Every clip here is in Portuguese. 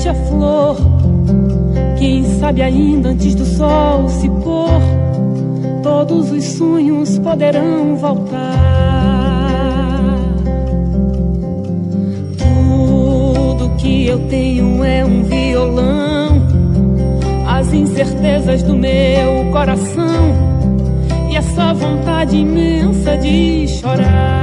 beija-flor. Quem sabe ainda antes do sol se pôr, todos os sonhos poderão voltar. Tudo que eu tenho é um violão, as incertezas do meu coração e essa vontade imensa de chorar.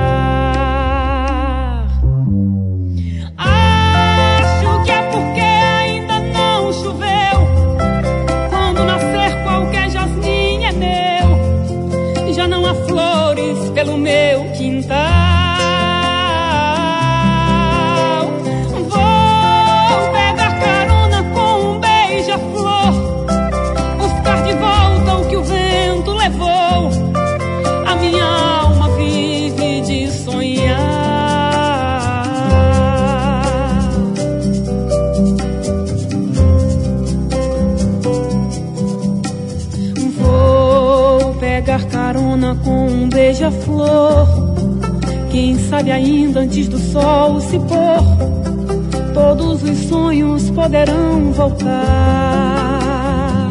Pelo meu quintal, vou pegar carona com um beija-flor, buscar de volta o que o vento levou. A minha alma vive de sonhar. Vou pegar carona com um beija-flor, quem sabe ainda antes do sol se pôr, todos os sonhos poderão voltar.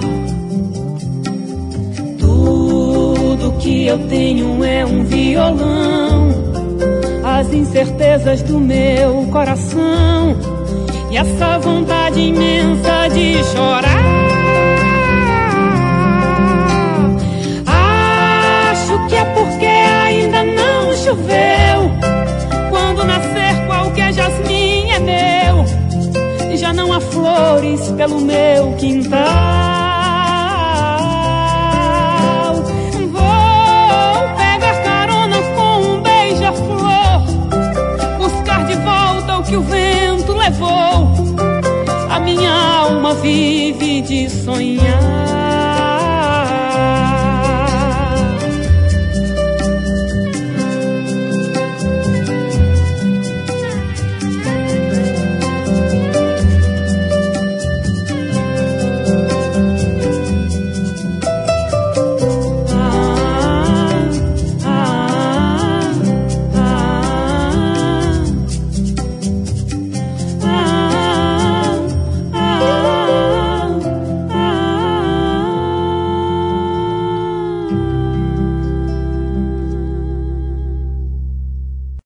Tudo que eu tenho é um violão, as incertezas do meu coração e essa vontade imensa de chorar. Que é porque ainda não choveu. Quando nascer qualquer jasmim é meu. Já não há flores pelo meu quintal. Vou pegar carona com um beija-flor, buscar de volta o que o vento levou. A minha alma vive de sonhar.